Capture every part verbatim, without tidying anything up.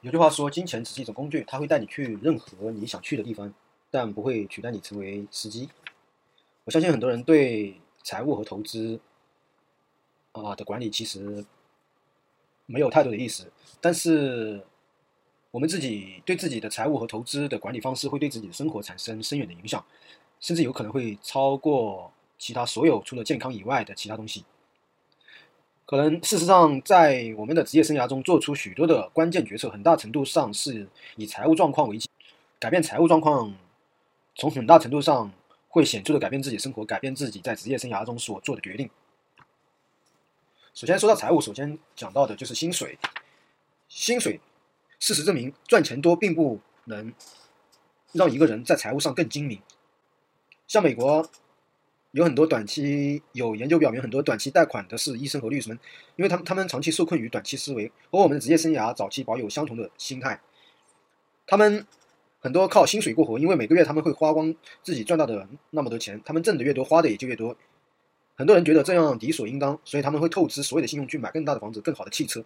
有句话说，金钱只是一种工具，它会带你去任何你想去的地方，但不会取代你成为司机。我相信很多人对财务和投资啊的管理其实没有太多的意思，但是我们自己对自己的财务和投资的管理方式，会对自己的生活产生深远的影响，甚至有可能会超过其他所有除了健康以外的其他东西。可能事实上，在我们的职业生涯中做出许多的关键决策，很大程度上是以财务状况为基，改变财务状况，从很大程度上会显著的改变自己的生活，改变自己在职业生涯中所做的决定。首先说到财务，首先讲到的就是薪水。薪水，事实证明，赚钱多并不能让一个人在财务上更精明。像美国有很多短期，有研究表明，很多短期贷款的是医生和律师们，因为他们他们长期受困于短期思维，和我们的职业生涯早期保有相同的心态。他们很多靠薪水过活，因为每个月他们会花光自己赚到的那么多钱，他们挣的越多，花的也就越多。很多人觉得这样理所应当，所以他们会透支所有的信用去买更大的房子、更好的汽车。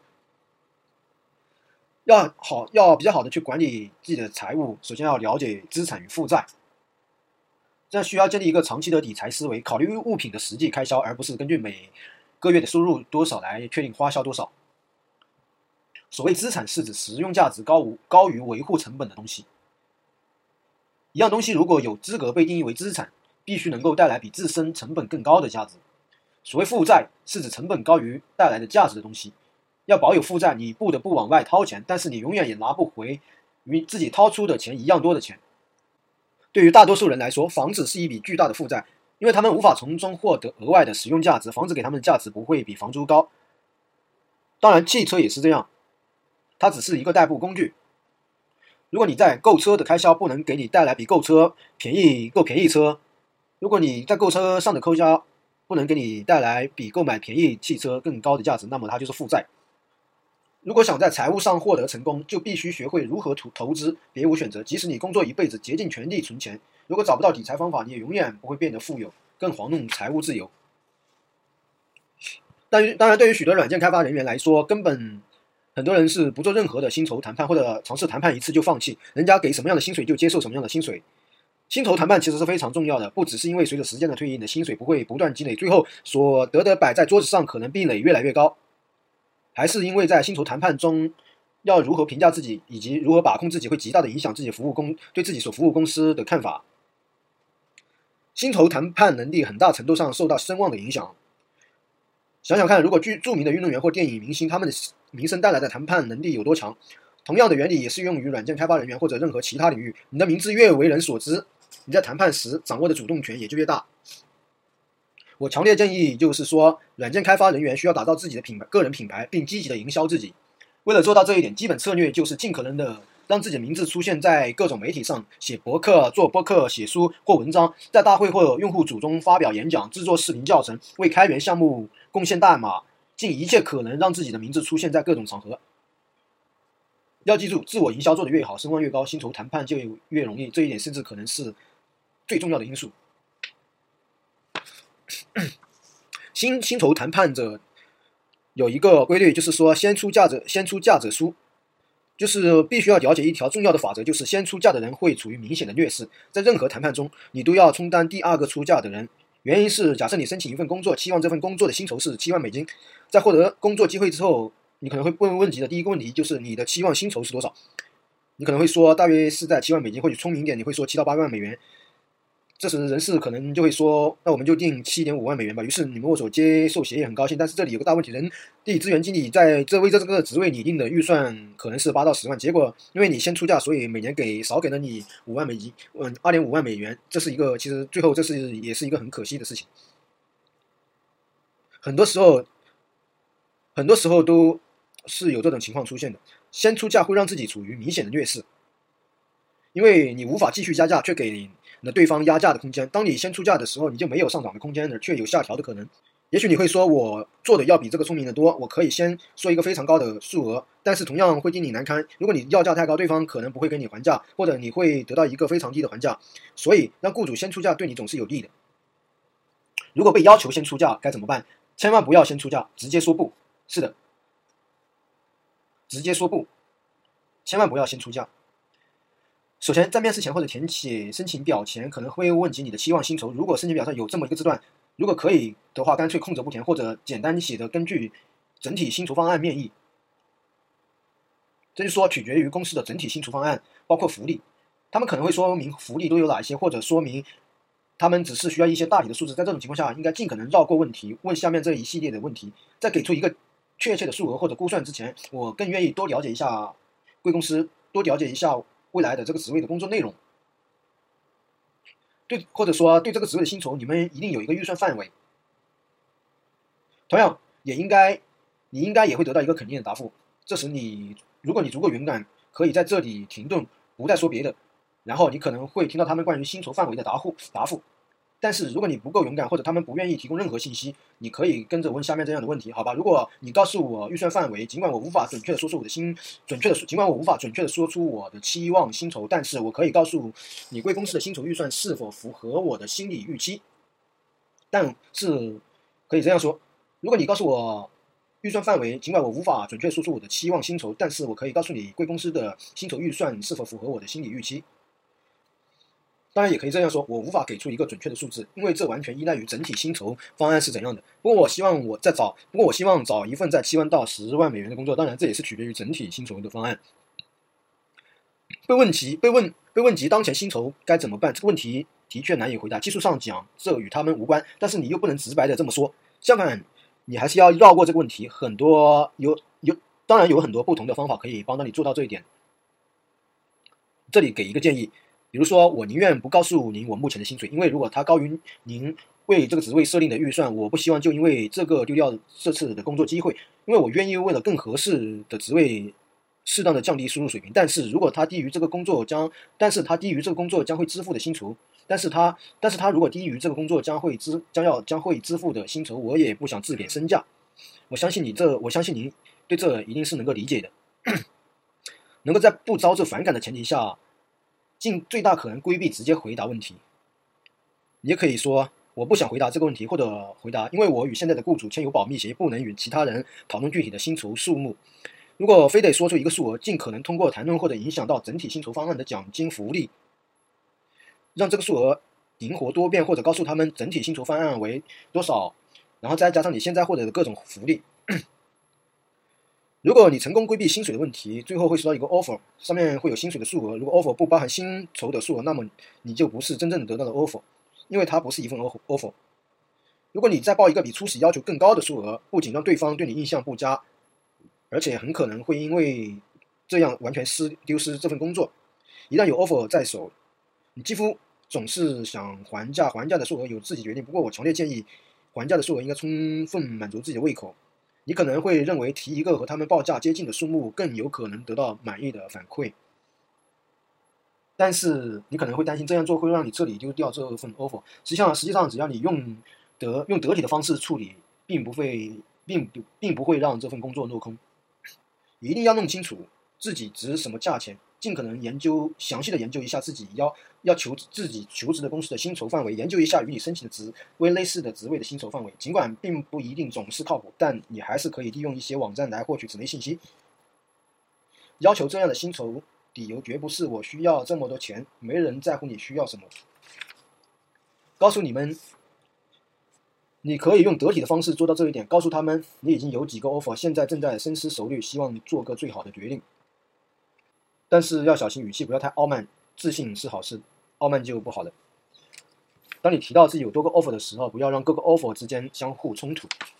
要好，要比较好的去管理自己的财务，首先要了解资产与负债。这样需要建立一个长期的理财思维，考虑物品的实际开销，而不是根据每个月的收入多少来确定花销多少。所谓资产是指实用价值高于高于维护成本的东西。一样东西如果有资格被定义为资产，必须能够带来比自身成本更高的价值。所谓负债是指成本高于带来的价值的东西。要保有负债，你不得不往外掏钱，但是你永远也拿不回与自己掏出的钱一样多的钱。对于大多数人来说，房子是一笔巨大的负债，因为他们无法从中获得额外的使用价值，房子给他们的价值不会比房租高。当然，汽车也是这样，它只是一个代步工具。如果你在购车的开销不能给你带来比购车便宜购便宜车，如果你在购车上的开销不能给你带来比购买便宜汽车更高的价值，那么它就是负债。如果想在财务上获得成功，就必须学会如何投资，别无选择。即使你工作一辈子，竭尽全力存钱，如果找不到理财方法，你也永远不会变得富有，更遑论财务自由。当然，对于许多软件开发人员来说，根本很多人是不做任何的薪酬谈判，或者尝试谈判一次就放弃，人家给什么样的薪水就接受什么样的薪水。薪酬谈判其实是非常重要的，不只是因为随着时间的推移，你的薪水不会不断积累，最后所得的摆在桌子上可能壁垒越来越高，还是因为在薪酬谈判中，要如何评价自己以及如何把控自己，会极大的影响自己服务公对自己所服务公司的看法。薪酬谈判能力很大程度上受到声望的影响。想想看，如果著名的运动员或电影明星，他们的名声带来的谈判能力有多强，同样的原理也适用于软件开发人员或者任何其他领域。你的名字越为人所知，你在谈判时掌握的主动权也就越大。我强烈建议就是说，软件开发人员需要打造自己的品牌、个人品牌，并积极的营销自己。为了做到这一点，基本策略就是尽可能的让自己的名字出现在各种媒体上，写博客、做播客、写书或文章，在大会或用户组中发表演讲，制作视频教程，为开源项目贡献代码，尽一切可能让自己的名字出现在各种场合。要记住，自我营销做得越好，声望越高，薪酬谈判就越容易，这一点甚至可能是最重要的因素。薪薪酬谈判者有一个规律，就是说先出价者先出价者输，就是必须要了解一条重要的法则，就是先出价的人会处于明显的劣势。在任何谈判中，你都要充当第二个出价的人。原因是，假设你申请一份工作，期望这份工作的薪酬是七万美金，在获得工作机会之后，你可能会问问题的第一个问题就是你的期望薪酬是多少？你可能会说大约是在七万美金，或者聪明一点，你会说七到八万美元。这时人事可能就会说，那我们就定 七点五万美元吧。于是你们握手接受协议很高兴，但是这里有个大问题，人力资源经理在这为这个职位拟定的预算可能是八到十万，结果因为你先出价，所以每年给少给了你五万美金，嗯 ，二点五万美元，这是一个其实最后这是也是一个很可惜的事情。很多时候很多时候都是有这种情况出现的，先出价会让自己处于明显的劣势，因为你无法继续加价，却给了对方压价的空间。当你先出价的时候，你就没有上涨的空间了，却有下调的可能。也许你会说，我做的要比这个聪明的多，我可以先说一个非常高的数额，但是同样会令你难堪。如果你要价太高，对方可能不会给你还价，或者你会得到一个非常低的还价。所以让雇主先出价对你总是有利的。如果被要求先出价该怎么办？千万不要先出价，直接说不。是的，直接说不。 千万不要先出价。首先，在面试前或者填写申请表前，可能会问及你的期望薪酬。如果申请表上有这么一个字段，如果可以的话，干脆空着不填，或者简单写的根据整体薪酬方案面议。这就是说，取决于公司的整体薪酬方案，包括福利。他们可能会说明福利都有哪些，或者说明他们只是需要一些大体的数字。在这种情况下，应该尽可能绕过问题，问下面这一系列的问题。在给出一个确切的数额或者估算之前，我更愿意多了解一下贵公司，多了解一下未来的这个职位的工作内容。对，或者说对这个职位的薪酬，你们一定有一个预算范围。同样，也应该，你应该也会得到一个肯定的答复。这时你，如果你足够勇敢，可以在这里停顿，不再说别的。然后你可能会听到他们关于薪酬范围的答复答复。但是如果你不够勇敢，或者他们不愿意提供任何信息，你可以跟着问下面这样的问题，好吧？如果你告诉我预算范围，尽管我无法准确的说出我的薪，准确的尽管我无法准确的说出我的期望薪酬，但是我可以告诉你贵公司的薪酬预算是否符合我的心理预期。但是可以这样说，如果你告诉我预算范围，尽管我无法准确说出我的期望薪酬，但是我可以告诉你贵公司的薪酬预算是否符合我的心理预期。当然也可以这样说，我无法给出一个准确的数字，因为这完全依赖于整体薪酬方案是怎样的。不过我希望我在找，不过我希望找一份在七万到十万美元的工作，当然这也是取决于整体薪酬的方案。被问及被问被问及当前薪酬该怎么办，这个问题的确难以回答。技术上讲，这与他们无关，但是你又不能直白的这么说。相反，你还是要绕过这个问题。很多有有，当然有很多不同的方法可以帮到你做到这一点。这里给一个建议。比如说，我宁愿不告诉您我目前的薪水，因为如果它高于您为这个职位设定的预算，我不希望就因为这个丢掉这次的工作机会，因为我愿意为了更合适的职位适当的降低输入水平。但是如果它低于这个工作将，但是它低于这个工作将会支付的薪酬，但是它但是它如果低于这个工作将会支将要将会支付的薪酬，我也不想自贬身价。我相信你这，我相信您对这一定是能够理解的，能够在不招致反感的前提下。尽最大可能规避直接回答问题。你也可以说我不想回答这个问题，或者回答因为我与现在的雇主签有保密协议，不能与其他人讨论具体的薪酬数目。如果非得说出一个数额，尽可能通过谈论或者影响到整体薪酬方案的奖金福利，让这个数额灵活多变，或者告诉他们整体薪酬方案为多少，然后再加上你现在获得的各种福利。如果你成功规避薪水的问题，最后会收到一个 offer， 上面会有薪水的数额。如果 offer 不包含薪酬的数额，那么你就不是真正得到的 offer， 因为它不是一份 offer。如果你再报一个比初始要求更高的数额，不仅让对方对你印象不佳，而且很可能会因为这样完全失丢失这份工作。一旦有 offer 在手，你几乎总是想还价，还价的数额由自己决定。不过我强烈建议，还价的数额应该充分满足自己的胃口。你可能会认为提一个和他们报价接近的数目更有可能得到满意的反馈，但是你可能会担心这样做会让你彻底丢掉这份 offer。实际上，实际上只要你用得用得体的方式处理，并不会并不并不会让这份工作落空。你一定要弄清楚自己值什么价钱，尽可能研究详细的研究一下自己要要求自己求职的公司的薪酬范围，研究一下与你申请的职位类似的职位的薪酬范围。尽管并不一定总是靠谱，但你还是可以利用一些网站来获取此类信息。要求这样的薪酬理由绝不是我需要这么多钱，没人在乎你需要什么。告诉你们，你可以用得体的方式做到这一点。告诉他们你已经有几个 offer， 现在正在深思熟虑，希望你做个最好的决定。但是要小心语气，不要太傲慢。自信是好事，傲慢就不好了。当你提到自己有多个 offer 的时候，不要让各个 offer 之间相互冲突。